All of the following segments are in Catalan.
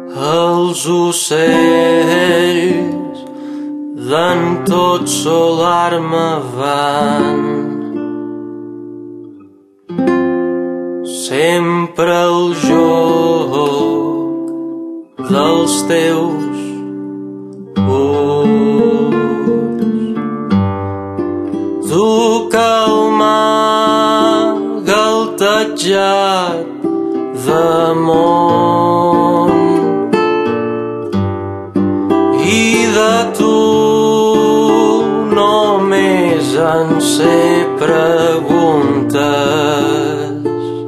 Els ocells d'en tot solar-me van, sempre el joc dels teus ulls. Tu que el mar galtejat damunt i de tu només en sé preguntes.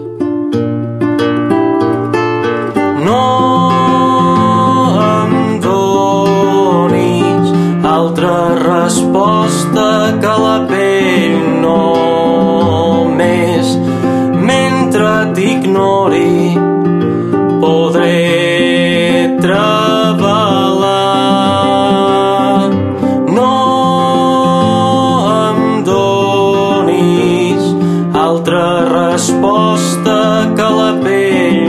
No em donis altra resposta que la pell només. Mentre t'ignori podré treballar. No em donis altra resposta que la pell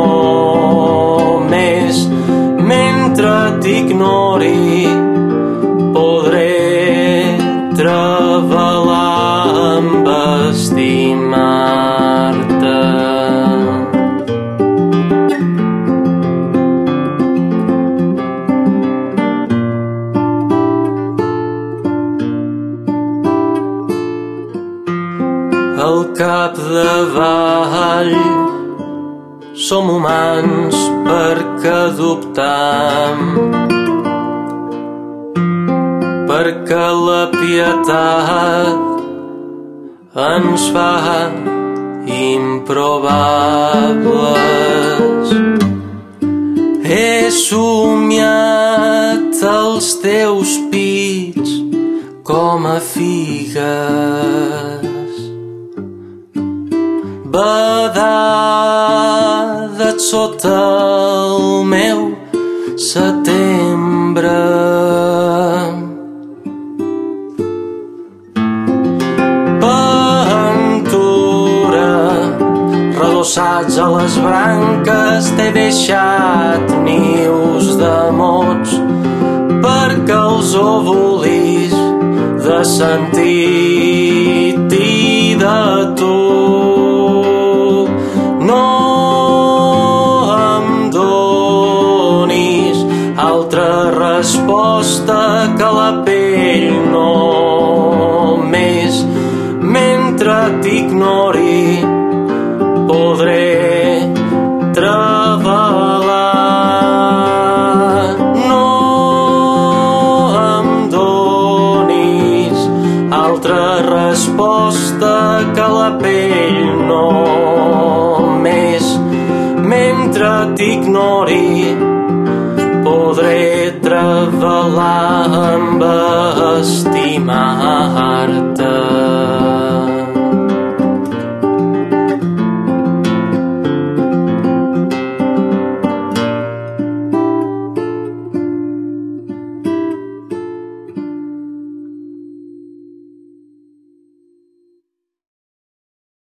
només. Mentre t'ignori podré treballar amb estimar-te. Al capdavall som humans perquè dubtam, perquè la pietat ens fa improbables. He somiat els teus pits com a figues, badades sota el meu setembre. Ventura, redossats a les branques, t'he deixat nius de mots perquè els ovulis de sentit i de tu. No em donis altra resposta que la pell només. Mentre t'ignori podré treballar. No em donis altra resposta que la pell només. Mentre t'ignori podré treballar amb estimar-te.